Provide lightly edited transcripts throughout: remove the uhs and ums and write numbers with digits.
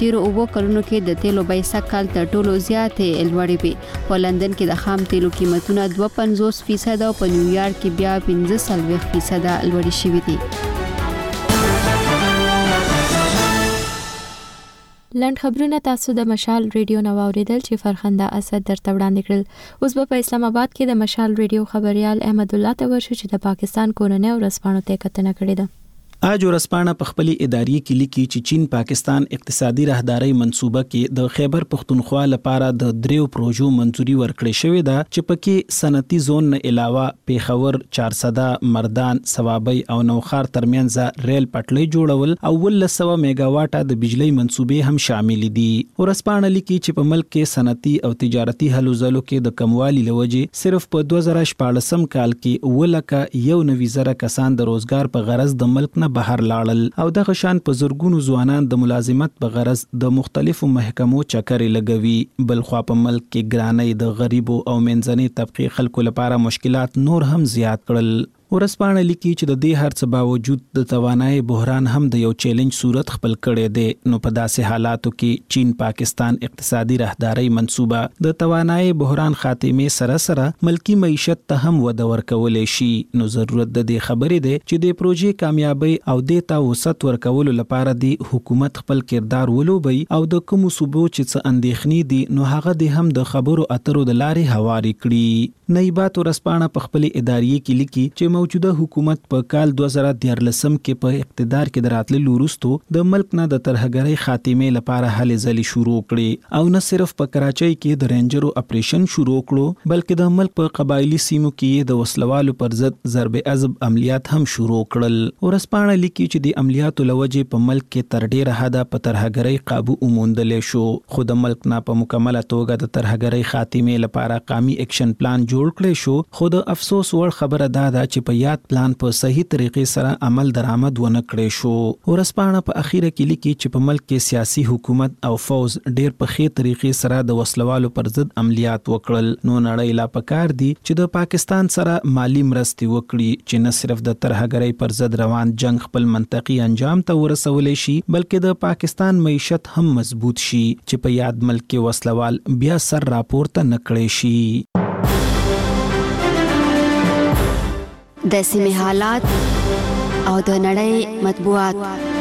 تیرو اوو کلونو کې د تیلو بیه سکهال تر ټولو زیاتې لوړې وي. په لندن کې د خام تیلو قیمتونه 52% او په نیویارک کې بیا 45% لوړې شوي دي. لند خبرونه تاسو د مشال ریډیو نو اوریدل چې فرخنده اسد درته وړاندې کړل. اوس په اسلام آباد کې د مشال ریډیو خبريال احمد الله ته ورشو چې د پاکستان کورنۍ ورسپانو ته کتنه کړې ده. اج ورسپانه په خپل اداري کې لیکي چې چین پاکستان اقتصادي راهداري منصوبه کې د خیبر پختونخوا لپاره د 3 پروژو منځوري ورکړې شوې ده چې پکې صنعتي زون نه علاوه پیښور 400 مردان ثوابي او نوخار ترمنځ ریل پټلۍ جوړول او 100 میگاواټه د بجلی منصوبې هم شامل دي. ورسپانه لیکي چې په ملک کې صنعتي او تجارتي هلو ځلو کې د کموالي لوجې صرف په 2014 کال کې 1,090,000 کسان د روزګار په غرض د ملک نه بهر لاړل او د غشان په زورګونو ځوانان د ملازمت په غرض د مختلفو محکمو چکرې لګوي. بل خو په ملک کې ګرانۍ د غریبو او منځني طبقه خلکو لپاره مشکلات نور هم زیات کړل. ورسپانه لیکي چې د دې هر څه باوجود د توانایي بحران هم د یو چیلنج صورت خپل کړي دي. نو په داسې حالاتو کې چین پاکستان اقتصادي راهداري منصوبه د توانایي بحران خاتمه سره سره ملکی معیشت ته هم وده ورکولې شي. نو ضرورت د دې خبرې ده چې د پروژې کامیابی او د تا وسط ورکولو لپاره د حکومت خپل کردار ولوبي او د کوم صوبو چې څه اندېښنې دي نو هغه د هم د خبرو اترو د لارې هواري کړي. نایبات ورسپانه په خپل اداري کې لیکي چې موجوده حکومت په کال 2013 کې په اقتدار کې دراتلو وروسته د ملک نه د ترهګرۍ خاتمه لپاره هلې ځلې شروع کړي او نه صرف په کراچۍ کې د رینجرو اپریشن شروع کړو بلکې د ملک په قبایلی سیمو کې د وسلوالو پر ضد ضرب عضب عملیات هم شروع کړل. ورسپانه لیکي چې د عملیاتو لوجې په ملک کې تر ډیره حده په ترهګرۍ قابو وموندل شو خو د ملک نه په مکمله توګه د ترهګرۍ خاتمه لپاره قومي اکشن پلان جوړ کړی شو. خو د افسوس وړ خبره ده چې په یاد پلان په صحیح طریقې سره عمل درآمد ونه کړی شو. ورسپانه په اخیره کې لیکي چې په ملک کې سیاسي حکومت او فوز ډیر په ښه طریقې سره د وسلوالو پر ضد عملیات وکړل. نو نړۍ لا پکار دي چې د پاکستان سره مالی مرستې وکړي چې نه صرف د ترهګرۍ پر ضد روان جنگ خپل منطقي انجام ته ورسولې شي بلکې د پاکستان معیشت هم مضبوط شي چې په یاد ملک کې وسلوال بیا سر راپورته نکړي شي. د سیمې حالات او د نړۍ مطبوعات.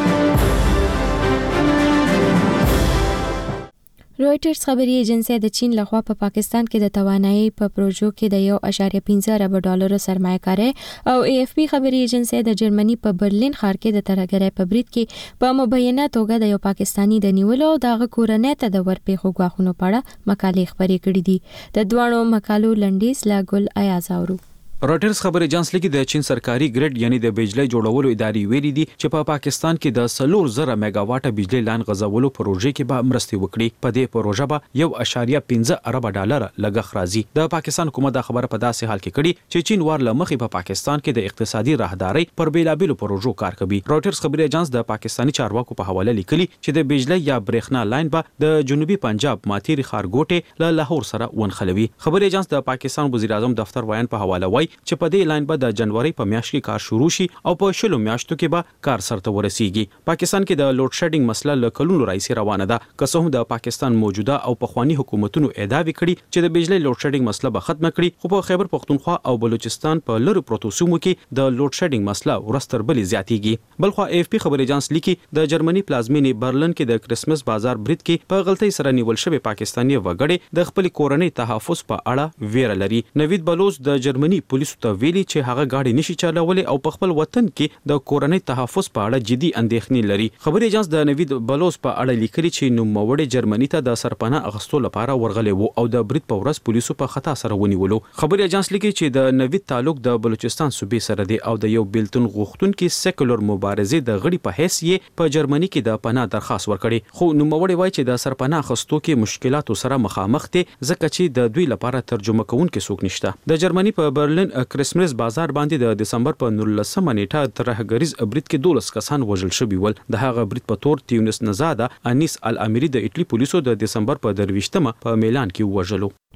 رويټرز خبري ایجنسی د چین لخوا په پاکستان کې د توانایي په پروژو کې د 1.15 ارب ډالر سرمایه‌کاري او AFP خبري ایجنسی د جرمني په برلین ښار کې د ترهګرۍ په برید کې په مبینه توګه د یو پاکستانی د نیولو او د کورنۍ ته د ورپېښو غواخونو په اړه مقالې خبري کړې دي. د دوانو مقالو لنډیز لا ګل آیاز اورو. رويټرز خبري ایجنس لیکي د چین سرکاري ګریډ یعنی د بجلی جوړولو ادارې ویلي دي چې په پاکستان کې د 3,000 میگاواټه بجلی لاین غځولو پروژې کې به مرستې وکړي. په دې پروژه به 1.15 ارب ډالر لګښت راځي. د پاکستان حکومت دا خبره په داسې حال کې کړي چې چین ور لمخې په پاکستان کې د اقتصادي راهداري پر بیلابېلو پروژو کار کوي. رويټرز خبري ایجنس د پاکستانی چارواکو په حواله لیکلي چې د بجلی یا برېښنا لاین به د جنوبي پنجاب ماتيري ښارګوټه له لاهور سره ونښلوي. خبري ایجنس د پاکستان وزیر اعظم دفتر وایي په حواله وایي چې په دې لاین به د جنوري په میاشت کې کار شروع شي او په 20 میاشتو کې به کار سرته ورسیږي. پاکستان کې د لوډ شیډینګ مسله له کلونو راځي روانه ده. که څه هم د پاکستان موجوده او پخوانی حکومتونو ادعا وکړي چې د بجلی لوډ شیډینګ مسله به ختم کړي خو په خیبر پختونخوا او بلوچستان په لرو پروتو سیمو کې د لوډ شیډینګ مسله ورستر بلی زیاتیږي. بلخو AFP خبري ایجنس لیکي د جرمني پلازمینې برلن کې د کریسمس بازار برید کې په غلطۍ سره نیول شوی پاکستانی وګړي د خپل کورنۍ تحفظ په اړه ویره لري. نوید بلوچ د جرمني پولیسو ته ویلي چې هغه گاډي نشي چلولې او په خپل وطن کې د کورنۍ تحفظ په اړه جدي اندېښنې لري. خبري ایجنس د نوید بلوچ په اړه لیکلي چې نوموړی جرمني ته د سرپناه اغستو لپاره ورغلی وو او د برید په ورځ پولیسو په خطا سره ونیولو. خبري ایجنس لیکي چې د نوید تعلق د بلوچستان صوبې سره دی او د یو بیلتون غوښتونکو سیکولر مبارزې د غړي په حیث یې په جرمني کې د پناه درخواست ورکړي. خو نوموړی وایي چې د سرپناه اغستو کې مشکلاتو سره مخامخ دي ځکه چې د دوی لپاره ترجمه کوونکي څوک نشته. د جرمني په برلین کریسمس بازار باندې د دسمبر په 19 نیټه ترهګریز برید کې 12 کسان وژل شوي ول. د هغه برید په تور تیونس نزاده انیس الامری د ایټلی پولیسو د دسمبر په 23 په میلان کې وژلو.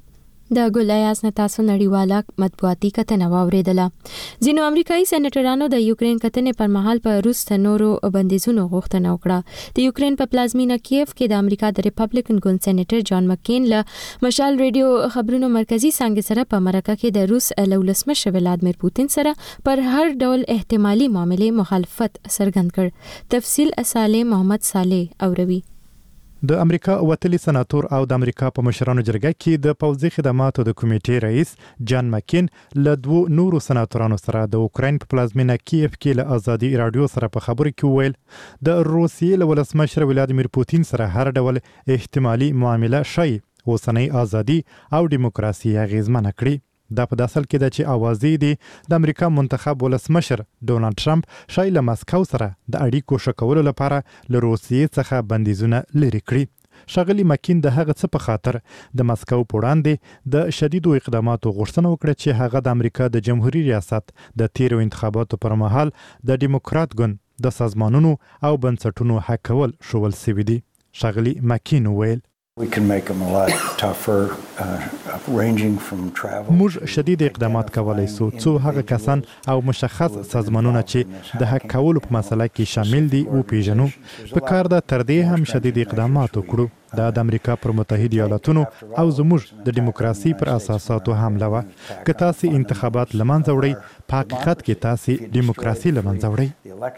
د ګولیاس نه تاسو نړیواله مطبوعاتي کتنه واوریدله. ځینو امریکایي سېنیټرانو د یوکرين کتنې پر مهال په روس ته نورو بندیزونو غوښتنه وکړه. د یوکرين په پلازمینه کیف کې د امریکا د ریپبلیکن ګوند سېنیټر جان مکین له مشال ریډیو خبرونو مرکزی څنګه سره په مرکه کې د روس له ولسمشر ولادیمیر پوتین سره پر هر ډول احتمالي معاملې مخالفت څرګند کړ. تفصیل اساله محمد صالح اوروي. د امریکا وتلی سناتور او د امریکا په مشرانو جرګه کې د پوځي خدماتو د کمیټې رئیس جان مکین له دوه نورو سناتورانو سره د اوکراین په پلازمینه کیف کې له ازادي رادیو سره په خبرو کې ویل د روسیې له ولسمشر ولادیمیر پوتین سره هر ډول احتمالي معامله شي اوسنۍ ازادي او دیموکراسي اغیزمنه کړي. دا په داسل کې د چې اوازې دي د امریکا منتخب ولسمشر ډونالد ټرمپ شای له ماسکو سره د اړیکو شکولو لپاره له روسیې څخه بندیزونه لري کړی. ښاغلي مکین د هغه څه په خاطر د ماسکو په وړاندې د شدیدو اقداماتو غوښتنه وکړه چې هغه د امریکا د جمهوریت ریاست د تیرو انتخاباتو پر مهال د دیموکرات ګوند د سازمانونو او بنسټونو حکول شول سوي دي. ښاغلي مکین ویل موږ شدید اقدامات کولای سو څو هغه کسان او مشخص سازمانونه چې د حق کولو په مسله کې شامل دي او پیژنو. په کار ده تر دې هم شدید اقدامات وکړو. دا د امریکا پر متحده ایالاتونو او زموږ د دیموکراسي پر اساساتو حمله وه. که تاسو انتخابات لمنځه وړئ په حقیقت کې تاسو دیموکراسي لمنځه وړئ.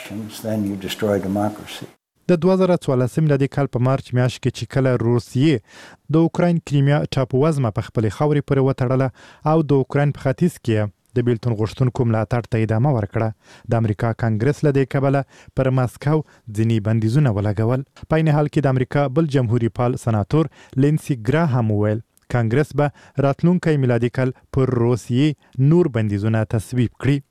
د 2014 میلادي کال په مارچ میاشت کې چې کله روسیې د اوکراین کریمیا ټاپووزمه په خپل خاورې پورې وتړله او د اوکراین په ختیځ کې د بیلتون غوښتونکو ملاتړ ته ادامه ورکړه، د امریکا کانګرس له دې کبله پر ماسکو ځینې بندیزونه ولګول. په عین حال کې د امریکا بل جمهوریت پال سناتور لینسی ګراهام ویل کانګرس به راتلونکي میلادي کال پر روسیې نور بندیزونه تصویب کړي.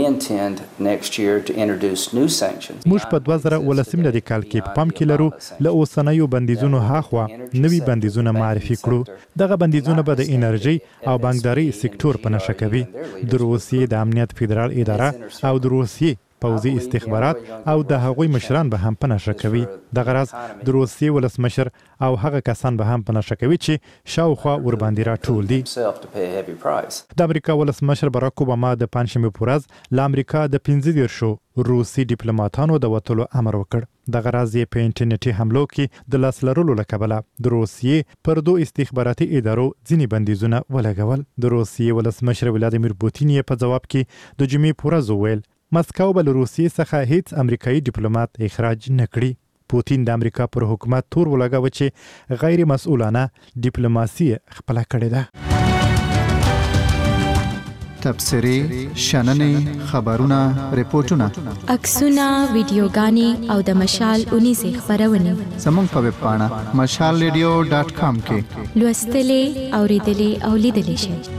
موږ په 2018 میلادي کال کې په پام کې لرو له اوسنیو بندیزونو هاخوا نوي بندیزونه معرفي کړو. دغه بندیزونه به د انرژي او بانکداري سکتور په نښه کوي. د روسیې د امنیت فدرال اداره او د روسیې پوځي استخبارات او د هغوی مشران به هم په نښه کوي. دغه راز د روسیې ولسمشر او هغه کسان به هم په نښه کوي چې شاوخوا ورباندې راټول دي. د امریکا ولسمشر باراک اوباما د پنځشنبې په ورځ له امریکا د 15 روسي ډیپلوماټانو د وتلو امر وکړ. دغه راز یې په انټرنیټي حملو کې د لاس لرلو له کبله د روسیې پر دوه استخباراتي ادارو ځینې بندیزونه ولګول. د روسیې ولسمشر ولادیمیر پوتین یې په جواب کې د جمعې په ورځ وویل ماسکو به له روسیې څخه هیڅ امریکایي ډیپلوماټ اخراج نه کړي. پوتین د امریکا پر حکومت تور ولګاوه چې غیر مسؤلانه ډیپلوماسي خپله کړې ده. تبصرې، شننې، خبرونه، ریپورتونه، عکسونه، ویډیوګانې او د مشال 19 خبرونه زموږ په ویب پاڼه mashalradio.com کې لوستلې، اوریدلې او لیدلې شئ.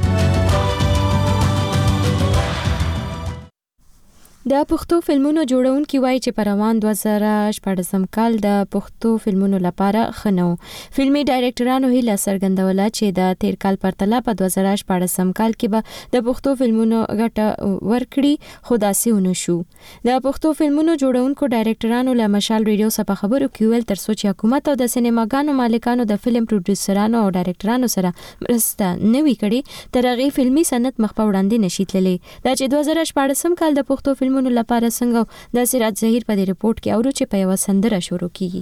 د پښتو فلمونو جوړونکي وایي چې په روان 2014 کال د پښتو فلمونو لپاره ښه نه و. فلمي ډایرکټرانو هیله څرګندوله چې د تیر کال پرتله په 2014 کال کې به د پښتو فلمونو ګټه ورکړي، خو داسې ونه شو. د پښتو فلمونو جوړونکو ډایرکټرانو له مشال ریډیو سره خبرو کې ویل تر څو چې حکومت او د سینماګانو مالکانو د فلم پروډوسرانو او ډایرکټرانو سره مرسته نه وي کړې تر هغې فلمي صنعت مخ په وړاندې نشي تللی. دا چې 2014 کال د پښتو فلمونو لپاره څنګه د سراج زهیر په دې رپورت کې اورو چې په یو سندره شروع کیږي.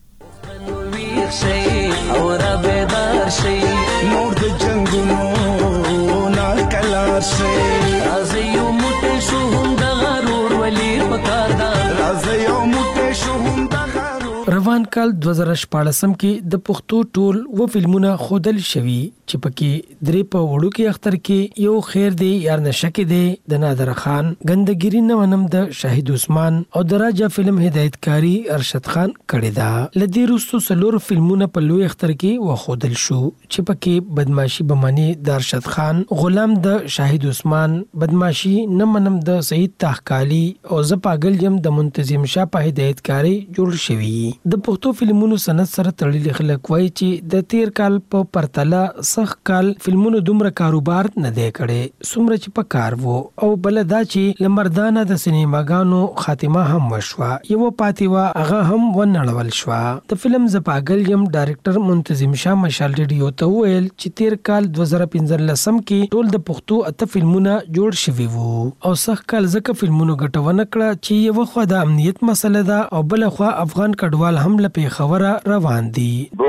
روان کال 2014 کې د پښتو ټول و فلمونه خودل شوي چې پکې درې په وړو کې اختر کې یو خیر دی یار نشکه دی د نادر خان، ګندګيري نه ونم د شاهد عثمان او د راجا فلم هدایتکاری ارشد خان کړی دا. لدی روستو سلور فلمونه په لوی اختر کې و خودل شو چې پکې بدمعشي بمانی د ارشد خان، غلام د شاهد عثمان، بدمعشي نه منم د سعید تحقالی او ز پاگل یم د منتظم شاه په هدایتکاری جوړ شوی. د پښتو پښتو فلمونو صنعت سره تړلي خلک وایي چې د تیر کال په پرتله سخت کال فلمونو دومره کاروبار نه دی کړی څومره چې په کار وو او بل دا چې لمردانه د سینماګانو خاتمه هم وشوه یو پاتې وا هغه هم ونړول شو د فلم ز پاگل یم ډایرکټر منتظم شاه مشال ریډیو ته ویل چې تیر کال 2015 کې ټول د پښتو اته فلمونه جوړ شوي وو او سخت کال ځکه فلمونو ګټونه کړه چې یو خو د امنیت مسله ده او بل خو افغان کډوال هم لپاره خبره روان دي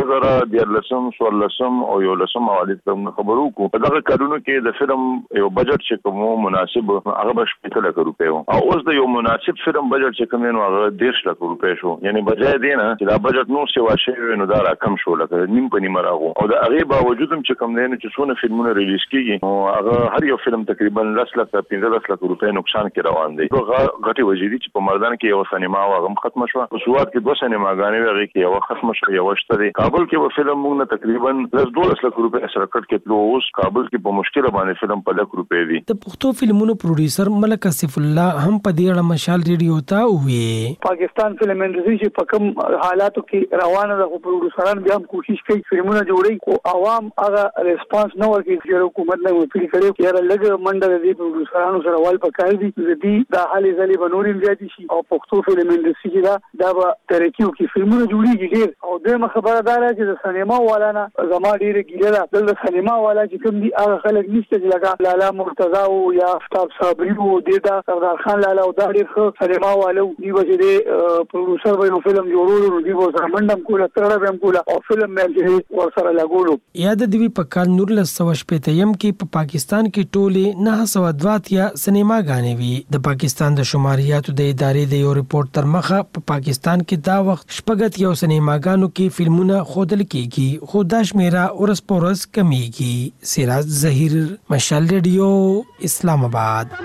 2014 او یو لسم حواله کوم خبرو کو دغه کارونو کې د فلم یو بجټ چې کوم مناسب هغه به 15 لک روپے او اوس د یو مناسب فلم بجټ چې کوم نو هغه 10 لک روپے شو یعنی بجای دی نه چې دا بجټ نو سیوا شوی نو دا راکم شو لکه نیم په نیمه راغو او د هغه باوجود هم چې کوم دی چې څونه فلمونه ریلیز کیږي او هغه هر یو فلم تقریبا 10 لک 15 لک روپے نقصان کې روان دي غټي وجودي چې په مردان کې یو سینما هغه ختم شو او سواد کې دوه سینماګانې هغه کې یو ختم شو یو شته دی کابل کې و فلم موږ تقریبا 12 لک روپے سره کټ کې تلو اوس کابل کې په مشکل باندې فلم په لک روپے دی د پښتو فلمونو پروډوسر ملک اسف الله هم په دې اړه مشال ریډیو ته وی پاکستان فلم انډستری چې په کوم حالاتو کې روانه ده پروډوسران بیا هم کوشش کوي فلمونه جوړي او عوام هغه ریسپانس نه ورکوي چې حکومت نه وپیل کړي چې لږ منډه د پروډوسرانو سره وال پکای دي چې د حالې ځلې بنوري زیات شي او پښتو فلم انډستری دا به ترقی وکړي فلمونه جوړيږي ډیر او دغه خبره ده چې د سینما والا زما ډیره ګیله ده د سینما والا چې کوم دي هغه خلک نشته چې لکه لالا مرتضی او یا آفتاب صابری او دیدا سردار خان لالا او دا ډیر ښه سینما والو دی چې پروډوسر به فلم جوړولو نو دی به سرمندم کوله ترړه هم کوله او فلم مې ورسره لګولو یاد دی په کال 1915 کې په پاکستان کې ټوله 902 یا سینما غانې وی د پاکستان د شماریاتو د ادارې د یو ریپورت تر مخه په پاکستان کې دا وخت شپږت یو سینماګانو کې فلمونه خودل کېږي خو دا شمیره ورس پورس کمیږي سراج ظهیر مشال ریډیو اسلام آباد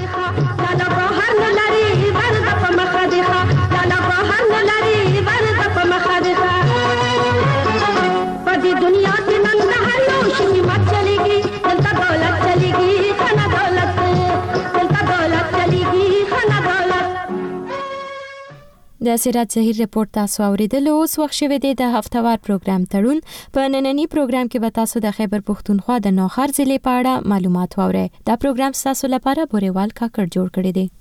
د سراج ظهیر رپورت تاسو اوریدل اوس وخت شوه د هفتهوار پروګرام تړون په نننی پروګرام کې به تاسو د خیبر پښتونخوا د نوخار ضلع په اړه معلومات واورئ دا پروګرام تاسو لپاره بوريوال کاکړ جوړ کړی دی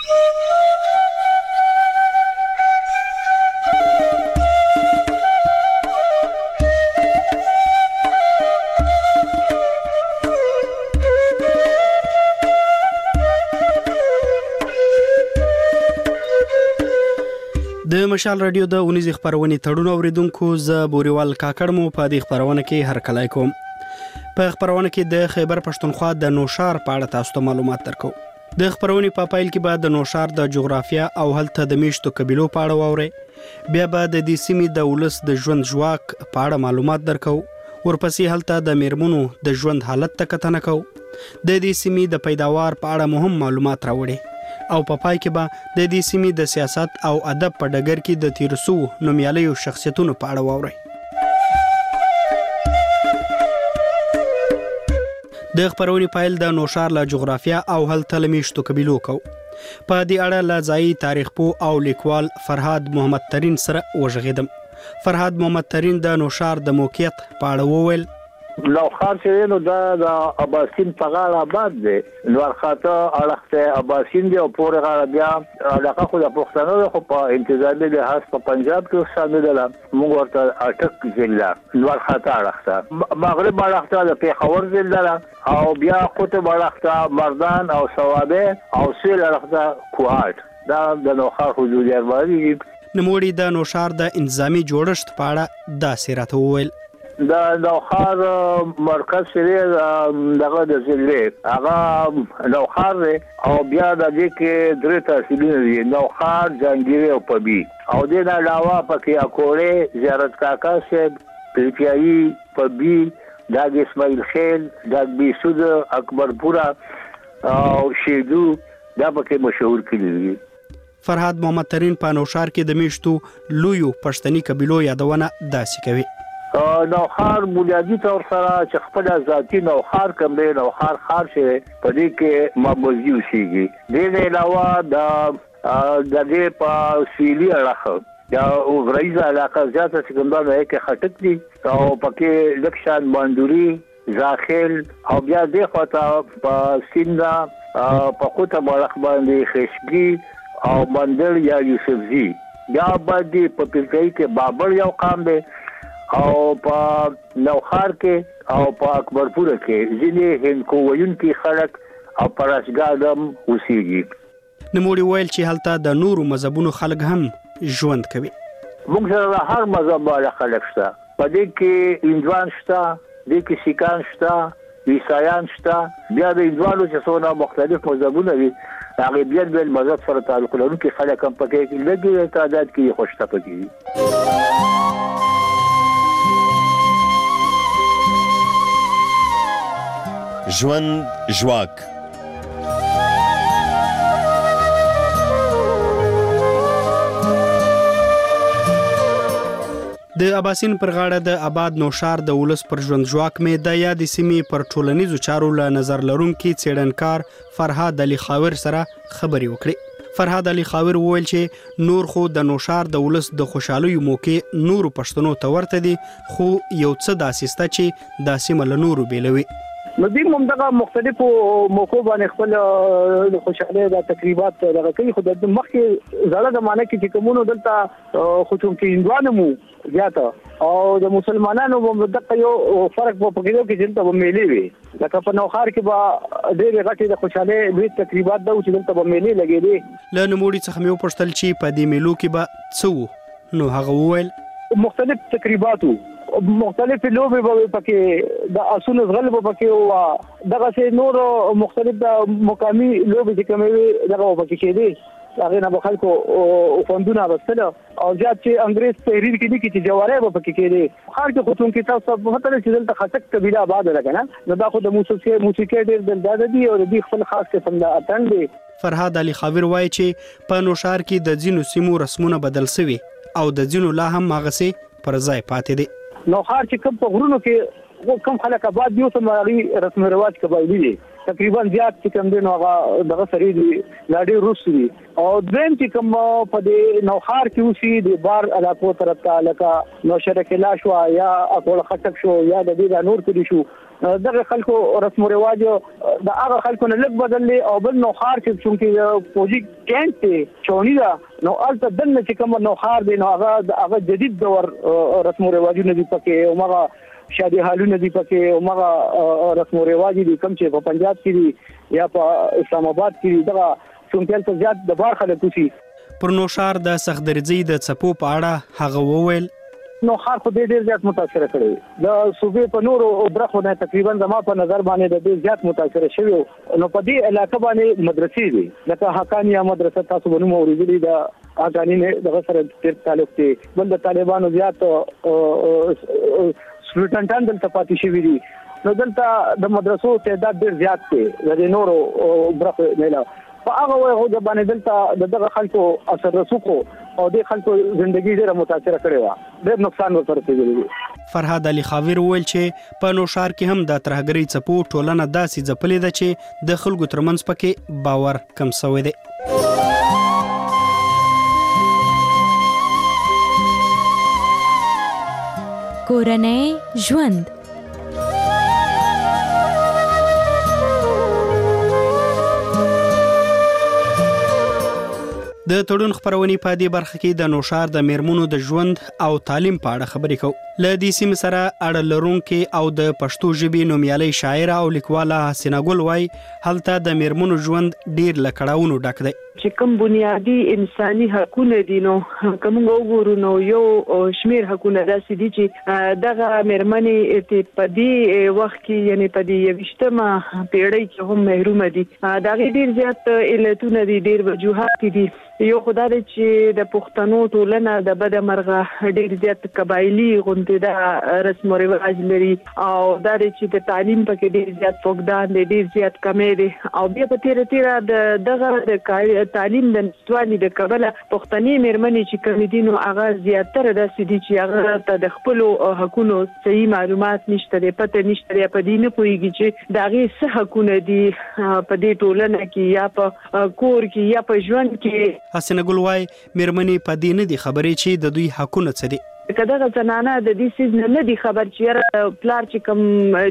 د مشال رادیو د اونیز خبرونه تړون اوریدونکو ز بوريوال کاکړ مو په دې خبرونه کې هر کله کوم په خبرونه کې د خیبر پښتونخوا د نوشار په اړه تاسو ته معلومات درکو د خبرونه په پایل کې بعد د نوشار د جغرافیا او هلته د میشتو قبيلو په اړه ووري بیا به د دې سیمې د ولس د ژوند ژواک په اړه معلومات درکو ورپسې هلته د میرمنو د ژوند حالت ته کتنه کو د دې سیمې د پیداوار په اړه مهم معلومات راوړي او په پای کې به د دې سیمې د سیاست او ادب په ډګر کې د تیرسو نومیالیو شخصیتونو په اړه واورئ د خبرونې پایل د نوشار له جغرافیا او هلته له میشتو قبیلو کو په دې اړه له ځایي تاریخ پوه او لیکوال فرهاد محمد ترین سره وژغیدم فرهاد محمد ترین د نوشار د موقعیت په اړه وویل نوخار چې نو د اباسین په غاړه آباد دی نور خاطه اړخته اباسین دی او پورې غاړه بیا علاقه خو د پښتنو خو په انتظامی لحاظ په پنجاب کې شامل ده موږ ورته اټک ضلع نور خاطه اړخته مغرب اړخته د پیښور ضلع او بیا قطب اړخته مردان او ثوابه او سیل اړخته کوهاټ دا د نوخار حدود اربعي نموړي د نوشار د انتظامی جوړښت په اړه دا سیرته وویل د نوخار مرکز شری دغه د ضلع هغه نوخار او بیا د دې کې درې تحصیلونه دي نوخار جنگیری او پبی او د علاوه پکې اکوړې زیارت کاکا صاحب پلپیایی پبی داګ اسماعیل خیل داګ بیسود اکبرپورا او شیدو دا پکې مشهور کړي دي فرهاد محمد ترین په نوشار کې د میشتو لویو پښتني قبیلو یادونه داسې کوي نوخار بنیادی طور سره چې خپل ذاتی نوخار کوم دی نوخار خار شي په دې کې مابوزي وسیږي د علاوه د دې په سیلی اړه یا غریزه علاقه زیاته چې کوم دا کې خټک دي او پکې لکشان باندوري زاخل او بیا د خواته په سیندا په کوټه ملخ باندې خشګي او بندر یا یوسفزي بیا باندې په پلکې کې بابل یو قام دی او په نوخار کې او په اکبرپور کې ځینې هندکو ویونکي خلک او پراشګادم اوسېږي. نموړي ویل چې هلته د نورو مذهبونو خلک هم ژوند کوي. موږ سره هر مذهب والا خلک شته، په دې کې هندوان شته، دې کې سیکان شته، عیسایان شته، بیا د هندوانو چې څونه مختلف مذهبونه دي هغه بیا د مذهب سره تعلق لرونکي خلک هم پکې لږ تعداد کې خوشته پکې. ژوند ژواک د اباسین پر غاړه د آباد نوشار د ولس پر ژوند ژواک مې د یادې سیمې پر ټولنیزو چارو له نظر لرونکي څېړنکار فرهاد علي خاور سره خبرې وکړې. فرهاد علي خاور وویل چې نور خو د نوشار د ولس د خوشحالیو موقع نورو پښتنو ته ورته دي، خو یو څه داسې شته چې دا سیمه له نورو بیلوي. نو دې موږ مختلفو موقعو باندې خپل خوشاله د تقریبات دغه کوي، خو د مخکې زړه د معنی کې کومونو دلته خو چې هندوانو مو زیاته او د مسلمانانو په دغه یو فرق په پکې کې چې دلته میلې وي، لکه په نوخار کې به ډېر غټي د خوشاله دوی تقریبات د چې دلته میلې لګېدې. له نوموړي څخه مې وپوښتل چې په دې میلو کې به څه وو، نو هغه وویل مختلف تقریباتو، مختلف لوبي به پکې د اسونو زغل به پکې او دغه سه نور مختلف د مقامي لوبي چې کومې دغه پکې کېدي، هغه نه به خلکو فوندونه راستله او ځکه چې انګريز تحریر کې دي چې جواره به پکې کېدي. خار کې خصوص کې تاسو په هتل چې دلته خټک قبيله آباد ده کنه، نو دا خو د موسیقي ډېر دلته دي او د خپل خاص قسم د اتن دي. فرهاد علي خاور وایي چې په نوشار کې د ځینو سیمو رسمونه بدل شوي او د ځینو لا هم ماغسي پر ځای پاتې دي. نوخار چې کوم په غرونو کې کوم خلک آباد دي او سماري رسم رواج قبایلی دي تقریبا زیات چې کوم دي نو هغه دغه سری دي لاډي روس دي او دیم چې کوم په دې نوخار کې اوسي د بار علاقو طرف ته لکه نو شرکلا شو یا اکول خټک شو یا د دې نور کې شو دغه خلکو رسم رواج د هغه خلکو نه لږ بدللي او بل نوخار چې څنګه فوجي کینټ ته چونی دا نو البته دنه چې کوم نوخار دی نو هغه جدید دور رسم رواجونه دي پکې او هغه شادي حالونه دي پکې او هغه رسم او رواج دي کوم چې په پنجاب کې دي یا په اسلام آباد کې دي دغه څنګه ته زیات د بار خلک وسی. پر نوشار د سخدرځي د چپو په اړه هغه وویل نوخار خو ډېر زیات متاثر کړي د صوبې په نورو برخو نه تقریبا زما په نظر باندې د ډېر زیات متاثر شوی نو په دې علاقه باندې مدرسې دي لکه حقانیه مدرسه تاسو باندې اوریدلې ده اګانی نه دغه سره ډېر تعلق دي بل د طالبانو زیات سټوډنټان دلته پاتې شوي دي نو دلته د مدرسو تعداد ډېر زیات دی د نورو برخو نه په هغه وجه باندې دلته دغه خلکو اثر رسوخو او د خلکو ژوندۍ ډېره متاثر کړې و ډېر نقصان ورسېږي. فرهاد علي خاور ویل چې په نوشار کې هم د ترهګرۍ څپو ټولنه داسې ځپلې ده چې د خلکو ترمنځ پکې باور کم شوی دی. کورنۍ ژوند د تړون خبرونې په دې برخه کې د نوشار د میرمنو د ژوند او تعلیم په اړه خبرې کوو. له دې سیمې سره اړه لرونکي او د پښتو ژبې نومیالۍ شاعره او لیکواله حسینه ګل وایي هلته د میرمنو ژوند ډېر له کړاوونو ډک دی. چې کوم بنیادی انساني حقونه دي نو کوم وګورو نو یو شمیر حقونه داسې دي چې دغه میرمنې په دې وخت کې یعنی په دې 20مه پیړۍ کې هم محروم دي. دا ډېر زیات علتونه دي ډېر وجوهات دي. یو خدای چې د پښتنو ټولنه د بده مرغه ډېر زیات قبایلی غونډه د رسم او رواج لري او دا چې د تعلیم پکې ډېر زیات فقدان دي ډېر زیات کمی دي او بیا په تیر دغه تعلیم د نشټوالي د کبله پښتني مېرمنې چې کوم دي نو هغه زیاتره د سدي چې هغه ته د خپل حقوقو صحیح معلومات نشته دی، پته نشته دی، په دې نه پوهیږي چې دا غي څه حقوقونه دي په دې ټولنه کې یا په کور کې یا په ژوند کې. حسنه ګل وای مېرمنې په دې نه دي خبرې چې د دوی حقوقونه څه دي. کداغه زنانه د دې سیز نه دي خبر چې پلار چې کوم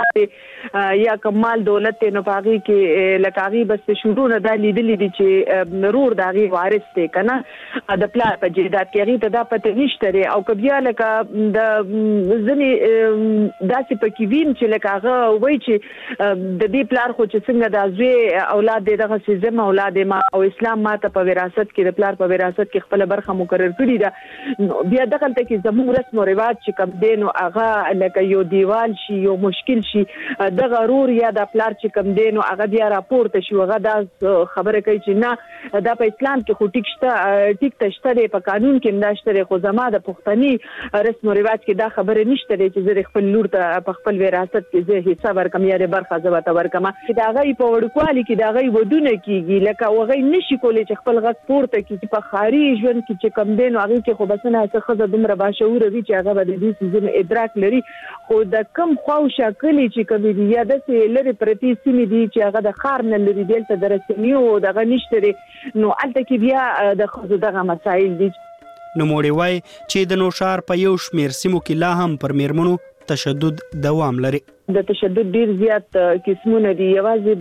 جیدات یا کمال دولت نه پاغي کې لکاغي بس شروع نه د لیدلې دي چې مرور داغي وارث دی کنه د پلار په جیدات کې غي ته دا پته نشته لري او کبیا لکه د ځنی داسې پکې وین چې لکاغه وای چې د دې پلار خو چې څنګه د ازوی اولاد دغه سیزم اولاد ما او اسلام ماته په وراثت کې د پلار په وراثت کې خپل برخه مقرر کړی دا بیا دغه کې زموږ رسم او رواج چې کوم دینو هغه لکه یو دیوال شي یو مشکل شي د غرور یا د پلار چې کوم دینو هغه بیا راپورته شي هغه دا خبره کوي چې نه دا په اسلام کې خو ټیک تشته په قانون کې مداشته خو زما د پښتني رسم او رواج کې دا خبره نشته چې زه خپل لور ته په خپل وراثت کې زه حصہ ورکم یا برخه زوته ورکم چې دا غي په وړکوالي کې دا غي ودونه کیږي لکه وغه نشي کولای چې خپل غږ پورته کړي په خاري ژوند کې چې کوم دینو هغه کې خو بس نه څه خزه دومره باشعور وي چې هغه د دې سیزن ادراک لري خو د کم خو شکلې چې کوي دی یا د لری پرتی سیمې دي چې هغه د خار نه لري دلته درسنیو دغه نشته نو الته کې بیا د خزو دغه مسایل دي. نو موړي وای چې د نوشار په یو شمیر سیمو کې لا هم پر میرمنو تشدد دوام لري. د تشدد ډیر زیات قسمونه دي یوازې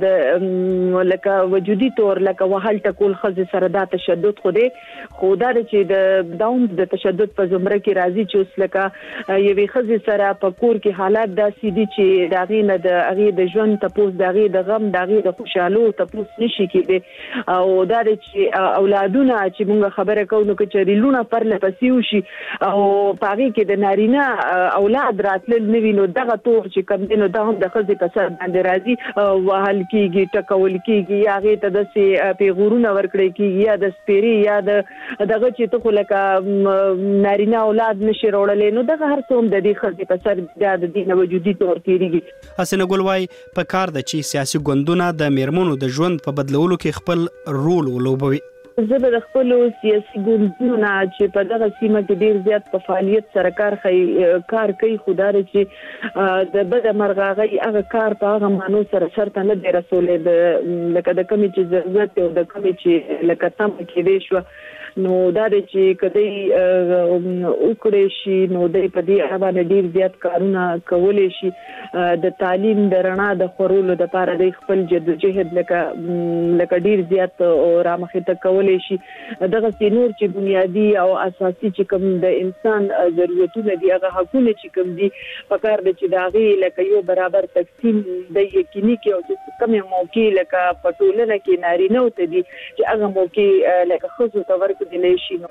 د لکه وجودي تور لکه وهل ټکول خزه سره د تشدد خو دی خو دا چې د دوام د تشدد په زمره کې راځي چې اوس لکه یوې خزه سره په کور کې حالات داسې دي چې داغې نه د هغه د ژوند تپوس داغې د غم داغې د خوشحالو تپوس نشي کېدی او دا چې اولادونه چې موږ خبره کوو نو چې ریلونه پر لپسې وشي او پاغي کې د نارینه اولاد راتل نوی نو دغه تور چې کوم نو دا هم د خزې په سر باندې راځي وهل کېږي ټکول کېږي یا هغه ته د پیغورونه ورکړي کېږي یا د سپيري یا دغه چې ته خو لکه نارینه اولاد نشي وروړلې نو دغه هر څوم د دې خزې په سر د دین وجودي تور کېږي. حسنه ګل وای په کار د چې سیاسي ګوندونه د میرمنو د ژوند په بدلولو کې خپل رول ولوبوي. زه به د خپل سیاسي ګوندونو چې په دغه سیمه کې ډیر زیات په فعالیت سره کار کوي خدای چې د بد مرغاغي هغه کار په هغه مانو سره شرط نه دی رسولې د لکه د کمی چې ضرورت او د کمی چې لکه تم کې دی شو نو دا چې کدی وکړې شي نو د په دې باندې ډیر زیات کارونه کولې شي د تعلیم د رڼا د خورولو د لپاره د خپل جدوجہد لکه ډیر زیات رامخې ته کولې شي دغه نور چې بنیادی او اساسي چې کوم د انسان ضرورتونه دي هغه حقوقونه چې کوم دي پکار د چې داغي لکه یو برابر تقسیم د یقیني کې او چې کومه موقع لکه پټولنه کې نارینه وته دي چې هغه موقع لکه خصوص تور د دې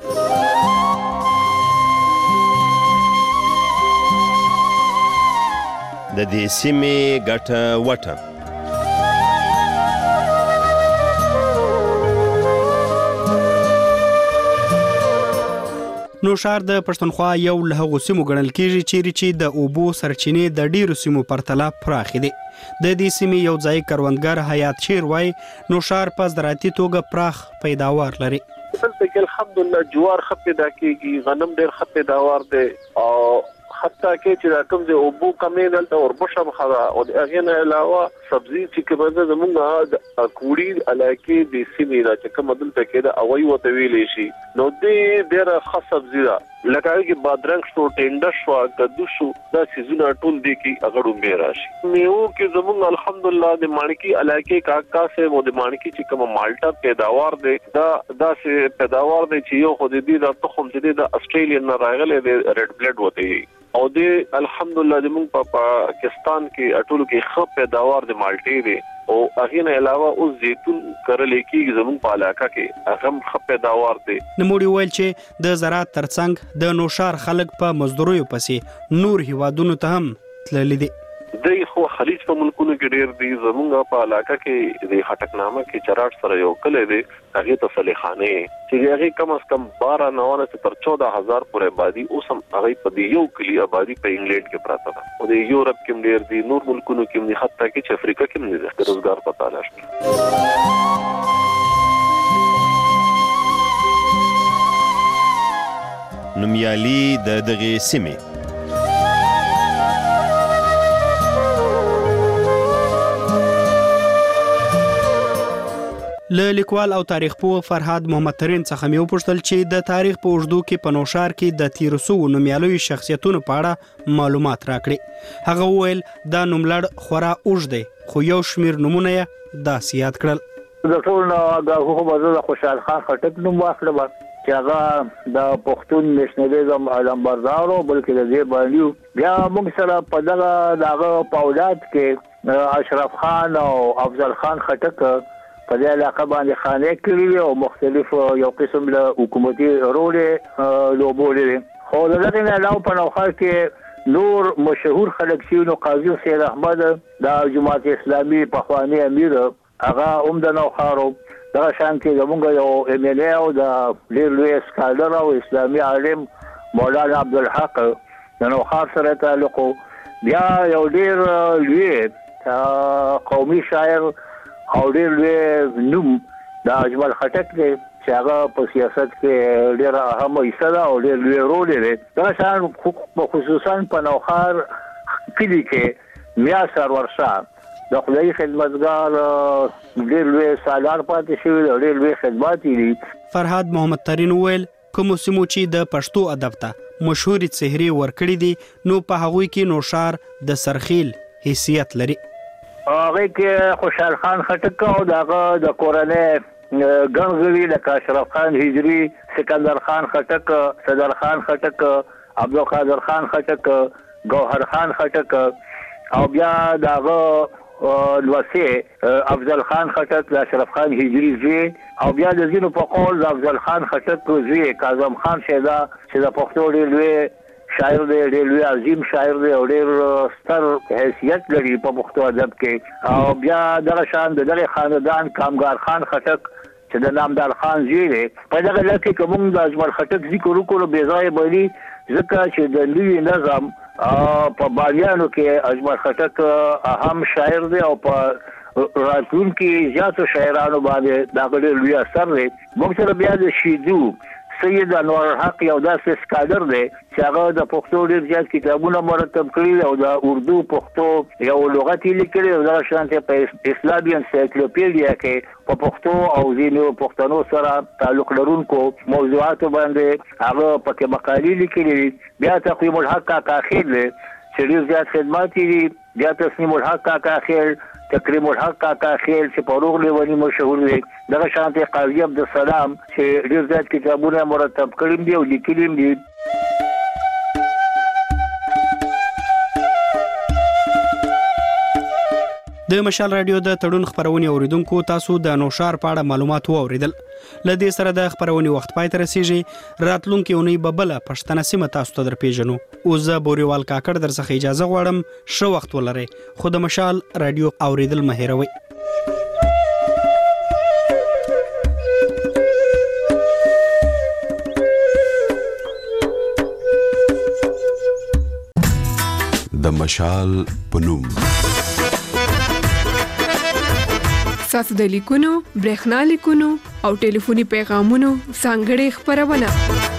سیمې ګټه وټه نوشار د پښتونخوا یو له هغو سیمو ګڼل کېږي چې د اوبو سرچینې د ډیرو سیمو پرتله پراخې دي. د دې سیمې یو ځای کروندګر حیات شیر وای نوشار په زراعتي توګه پراخ پیداوار لري. دلته کې الحمدلله جوار ښه پیدا کېږي غنم ډېر ښه پیداوار دی او حتی کې چې دا کوم ځای اوبو کمې دلته وربشه مخه ده او د هغې نه علاوه سبزي چې کومه ده زمونږ د کوړي علاقې د سیمې ده چې کومه دلته کې ده هوایي ورته ویلی شي نو دې ډېره ښه سبزي ده لکه هغه کې بادرنګ شو ټینډه شو کدو شو دا سیزونه ټول دي کې هغه ډومبې راشي میوو کې زمونږ الحمدلله د مانکی علاقې کاکا سے مو د مانکی چې کومه مالټا پیداوار دی دا سه پیداوار دی چې یو خو دې د تخم چې د استرالیا نه راغلي د ریډ بلډ وته او د الحمدلله د مونږ په پاکستان کې اټولو کې ښه پیداوار د مالټې دی او هغه نه علاوه اوس زیتون کرل کېږي زموږ په علاقه کې هغه ښه پیداوار دی. نموړي ویل چې د زراعت ترڅنګ د نوشار خلک په مزدوریو پسې نور هیوادونو ته هم تللي دي. د خو خلیج په ملکونو کې ډېر دي زموږ په علاقه کې د خټکنامه کې چراټ سره یو کلی دی هغه ته صلیخانه چې هغه کم از کم 12 تر 14000 پورې آبادی اوس هم هغه په دی یو کلی آبادی په انګلند کې پراته ده او د یورپ کې ډېر دي نور ملکونو کې حتی کې چې افریقا کې هم دي روزګار په تلاش کې. نومیالي د دغه سیمې. له لیکوال او تاریخ پوه فرهاد محمد ترین څخه مې وپوښتل چې د تاریخ په اوږدو کې په نوشار کې د تیرو سوو نومیالیو شخصیتونو په اړه معلومات راکړي. هغه وویل دا نوملړ خورا اوږد دی خو یو شمېر نومونه یې داسې یاد کړل. د ټول د حکومت د خوشحال خان خټک نوم واخلم چې هغه د پښتون نېشنلزم علمبردار او بلکې د دې باندې بیا موږ سره په دغه په اولاد کې اشرف خان او افضل خان خټک په دې علاقه باندې خانه کړی او مختلف یو قسم له حکومتي رول لوبولې. خو دغه نه علاوه په نوخار کې نور مشهور خلک چې نو قاضي سید احمد د جماعت اسلامي پخوانی امیر هغه هم د نوخارو دا شان کې زمونږ یو ام ال ا او د ډېر لوی سکالر او اسلامي عالم مولانا عبدالحق د نوخار سره تعلق بیا یو ډېر لوی قومي شاعر او ډېر لوی نوم د اجمل خټک دی چې هغه په سیاست کې ډېر اهم حصہ ده او ډېر لوی رول لري. دا شان خصوصا په نوخار کلی کې میا سرور شاه د خدای خدمتګار ډېر لوی سالار پاتې شوی دی، ډېر لوی خدمات لري. فرهاد محمد ترین وویل کوم سیمو چې د پښتو ادب ته مشهوري څهرې ورکړي دي نو په هغوی کې نوشار د سرخیل حیثیت لري. هغه کې خوشحال خان خټک او دغه د کورنۍ ګڼغړي لکه اشرف خان هجری، سکندر خان خټک، صدر خان خټک، عبدالقادر خان خټک، گوهر خان خټک او بیا دغه لوسی افضل خان خټک د اشرف خان هجری زوی او بیا د ځینو په قول د افضل خان خټک زوی کاظم خان شیدا چې د پښتو ډېر لوی شاعر دی، ډېر لوی عظیم شاعر دی او ډېر ستر حیثیت لري په پښتو ادب کې. او بیا دغه شان د دغه خاندان کامګار خان خټک چې د نامدار خان زوی دی. په دغه لکه کې کوم د اجمل خټک ذکر وکړو بې ځای بلی ځکه چې د لوی نظم په باریانو کې اجمل خټک اهم شاعر دی او په راتلونکي زیاتو شاعرانو باندې دغه ډېر لوی اثر دی. موږ سره بیا د شیدو سید انور حق یو داسې سکالر دی چې هغه د پښتو ډېر زیات کتابونه مرتب کړي او د اردو پښتو یو لغت یې لیکلی او دغه شانتې په اسلامي انسایکلوپیډیا کې په پښتو او ځینو پښتنو سره تعلق لرونکو موضوعاتو باندې هغه پکې مقالې لیکلي. بیا تقویم الحق کاکا خیل دی چې ډېر زیات خدمات یې. بیا تسنیم الحق کاکا خیل، تکریم الحق کاکا خیل چې په روغ لیونی مشهور دی. دغه شانتې قاضي عبدالسلام چې ډېر زیات کتابونه مرتب کړي دي او لیکلي دي. د مشال رادیو د تړون خبرونې اوریدونکو تاسو د نوشار په اړه معلومات واوریدل. لدې سره د خبرونې وخت پای ته رسیږي. راتلونکي اونۍ ببله پښتنه سیمه تاسو ته درپېژنو. اوس زه بوریوال کاکړ در څخه اجازه غواړم. ښه وخت ولرئ. خو د مشال رادیو اوریدل مه هېروئ. د مشال پنوم تاسو د لیکونو، برېښنا لیکونو او ټلیفوني پیغامونو ځانګړې خبرونه